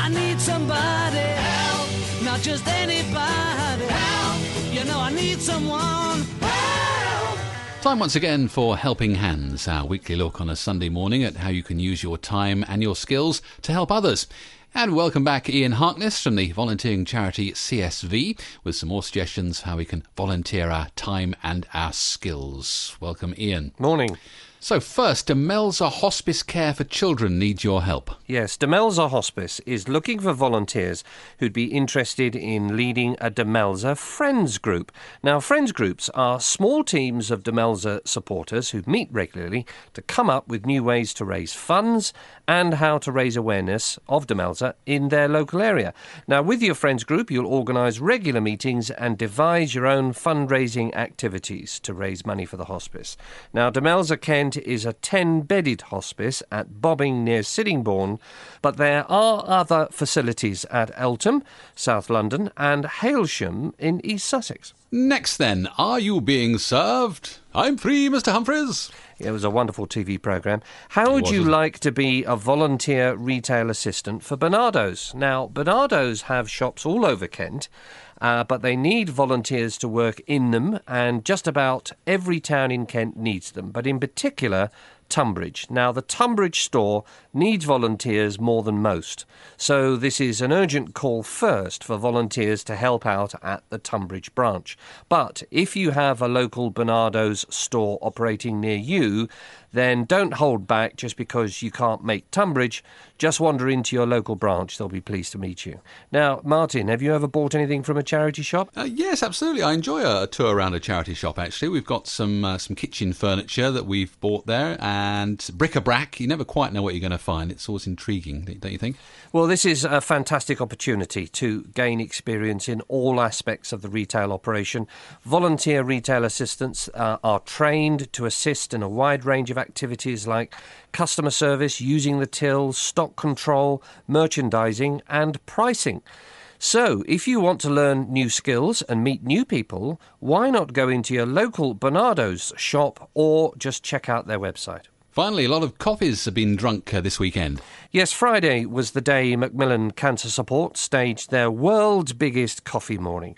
I need somebody help, not just anybody help. You know I need someone help. Time once again for Helping Hands, our weekly look on a Sunday morning at how you can use your time and your skills to help others. And welcome back Ian Harkness from the volunteering charity CSV with some more suggestions how we can volunteer our time and our skills. Welcome, Ian. Morning. So first, Demelza Hospice Care for Children needs your help. Yes, Demelza Hospice is looking for volunteers who'd be interested in leading a Demelza Friends Group. Now, Friends Groups are small teams of Demelza supporters who meet regularly to come up with new ways to raise funds and how to raise awareness of Demelza in their local area. Now, with your Friends Group, you'll organise regular meetings and devise your own fundraising activities to raise money for the hospice. Now, Demelza Kent is a 10-bedded hospice at Bobbing near Sittingbourne, but there are other facilities at Eltham, South London, and Hailsham in East Sussex. Next then, are you being served? I'm free, Mr. Humphreys. It was a wonderful TV programme. How would you like to be a volunteer retail assistant for Bernardo's? Now, Bernardo's have shops all over Kent, but they need volunteers to work in them, and just about every town in Kent needs them, but in particular Tunbridge. Now, the Tunbridge store needs volunteers more than most, so this is an urgent call first for volunteers to help out at the Tunbridge branch. But if you have a local Bernardo's store operating near you, then don't hold back just because you can't make Tunbridge. Just wander into your local branch. They'll be pleased to meet you. Now, Martin, have you ever bought anything from a charity shop? Yes, absolutely. I enjoy a tour around a charity shop, actually. We've got some kitchen furniture that we've bought there and bric-a-brac. You never quite know what you're going to find. It's always intriguing, don't you think? Well, this is a fantastic opportunity to gain experience in all aspects of the retail operation. Volunteer retail assistants are trained to assist in a wide range of activities like customer service, using the tills, stock control, merchandising and pricing. So, if you want to learn new skills and meet new people, why not go into your local Bernardo's shop or just check out their website? Finally, a lot of coffees have been drunk this weekend. Yes, Friday was the day Macmillan Cancer Support staged their world's biggest coffee morning.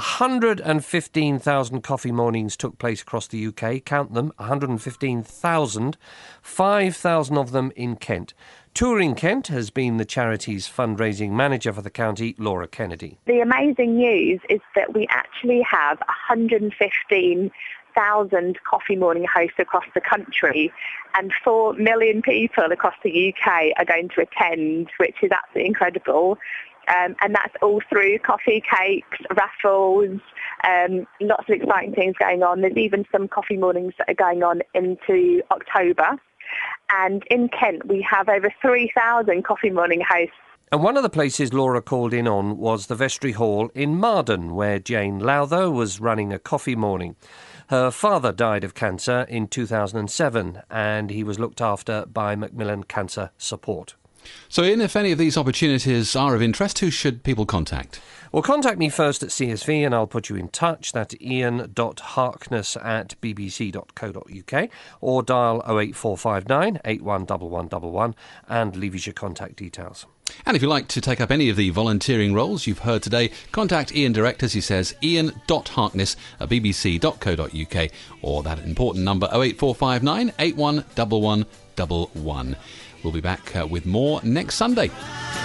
115,000 coffee mornings took place across the UK. Count them, 115,000. 5,000 of them in Kent. Touring Kent has been the charity's fundraising manager for the county, Laura Kennedy. The amazing news is that we actually have 115,000 coffee morning hosts across the country, and 4 million people across the UK are going to attend, which is absolutely incredible. And that's all through coffee, cakes, raffles, lots of exciting things going on. There's even some coffee mornings that are going on into October. And in Kent, we have over 3,000 coffee morning hosts. And one of the places Laura called in on was the Vestry Hall in Marden, where Jane Lowther was running a coffee morning. Her father died of cancer in 2007, and he was looked after by Macmillan Cancer Support. So, Ian, if any of these opportunities are of interest, who should people contact? Well, contact me first at CSV and I'll put you in touch. That's ian.harkness@bbc.co.uk, or dial 08459 811111 and leave us your contact details. And if you'd like to take up any of the volunteering roles you've heard today, contact Ian direct, as he says, ian.harkness@bbc.co.uk, or that important number 08459 811111. We'll be back with more next Sunday.